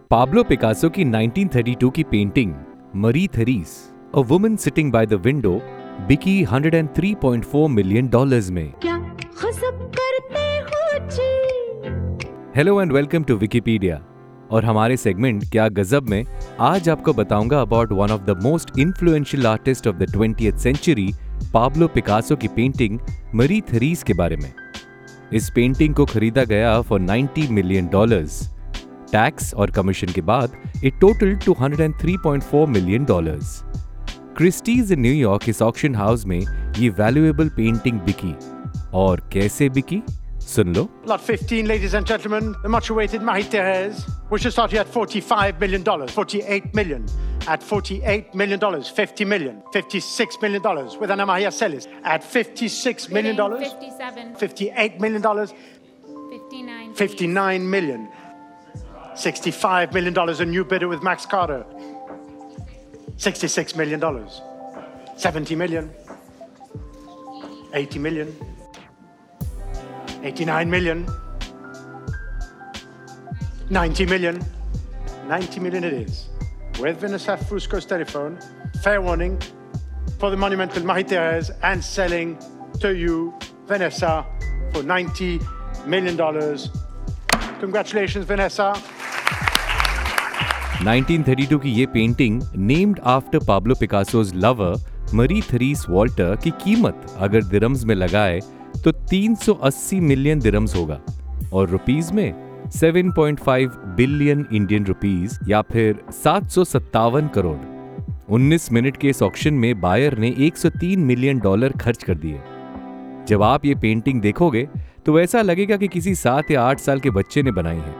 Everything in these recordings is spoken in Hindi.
पाब्लो पिकासो की 1932 की painting Marie Therese a woman sitting by the window बिकी $103.4 मिलियन में। क्या गज़ब करते हो जी। Hello and welcome to Wikipedia. और हमारे सेगमेंट क्या गजब में आज आपको बताऊंगा about one of the most influential artist of the 20th century, Pablo Picasso की पेंटिंग मरी थेरीस के बारे में। इस पेंटिंग को खरीदा गया फॉर $90 मिलियन। टैक्स और कमीशन के बाद it total $203.4 million. Christie's in New York इस ऑक्शन हाउस में ये वैल्यूएबल पेंटिंग बिकी। और कैसे बिकी सुन लो। Lot 15, ladies and gentlemen, the much-awaited Marie-Thérèse, which is starting at $45 million, $48 million, at $48 million, $50 million, $56 million, with Anna Maria Celis at $56 million, 57, $58 million, 59, $59 million, $65 million, a new bidder with Max Carter, $66 million, $70 million, $80 million, $89 million, $90 million, $90 million it is. With Vanessa Fusco's telephone, fair warning for the monumental Marie-Thérèse and selling to you, Vanessa, for $90 million. Congratulations, Vanessa. 1932 की ये painting named after Pablo Picasso's lover Marie Therese Walter की कीमत अगर दिरम्स में लगाए तो 380 मिलियन दिरम्स होगा और रुपीस में 7.5 बिलियन इंडियन रुपीस या फिर 757 करोड़। 19 मिनट के इस ऑक्शन में बायर ने $103 मिलियन खर्च कर दिए। जब आप ये पेंटिंग देखोगे तो ऐसा लगेगा कि किसी 7 या 8 साल के बच्चे ने बनाई है।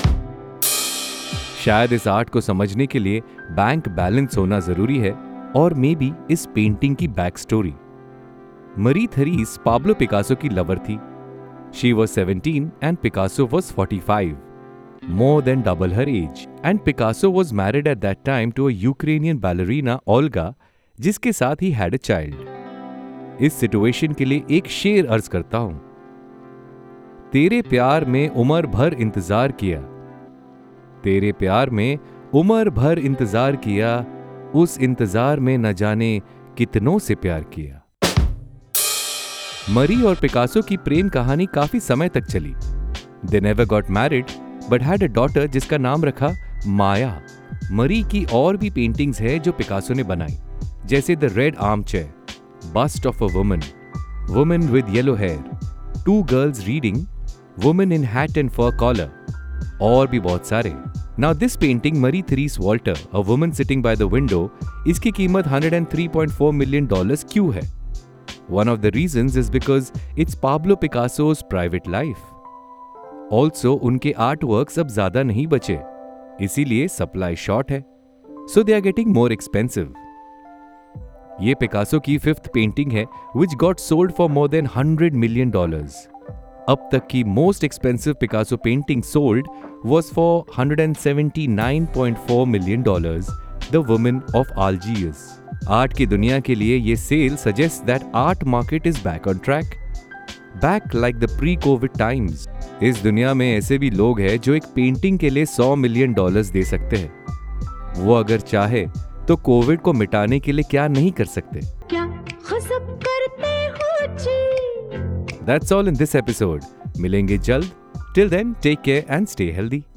शायद इस आर्ट को समझने के लिए बैंक बैलेंस होना जरूरी है और मे बी इस पेंटिंग की back story. Marie Therese Pablo Picasso की लवर थी। She was 17 and Picasso was 45, more than double her age. And Picasso was married at that time to a Ukrainian ballerina Olga, जिसके साथ ही had a child. इस सिचुएशन के लिए एक शेर अर्ज करता हूं। तेरे प्यार में उम्र भर इंतजार किया, तेरे प्यार में उम्र भर इंतजार किया, उस इंतजार में न जाने कितनों से प्यार किया। मरी और पिकासो की प्रेम कहानी काफी समय तक चली। They never got married, but had a daughter जिसका नाम रखा माया। मरी की और भी पेंटिंग्स है जो पिकासो ने बनाई, जैसे the red arm chair, bust of a woman, woman with yellow hair, two girls reading, woman in hat and fur collar, और भी बहुत सारे। Now this painting Marie Therese Walter a woman sitting by the window, इसकी कीमत $103.4 मिलियन क्यों है? One of the reasons is because it's Pablo Picasso's private life. Also, उनके artworks अब ज्यादा नहीं बचे, इसीलिए सप्लाई शॉर्ट है, so they are getting more expensive. ये पिकासो की 5th पेंटिंग है which got sold for more than $100 million. अब तक की most expensive Picasso painting sold was for $179.4 million, The Woman of Algiers. Art की दुनिया के लिए ये sale suggest that art market is back on track, back like the pre covid times. इस दुनिया में ऐसे भी लोग हैं जो एक पेंटिंग के लिए $100 मिलियन दे सकते हैं। वो अगर चाहे तो कोविड को मिटाने के लिए क्या नहीं कर सकते। क्या गज़ब करते हो जी। That's all in this episode. मिलेंगे जल्द। Till then take care and stay healthy.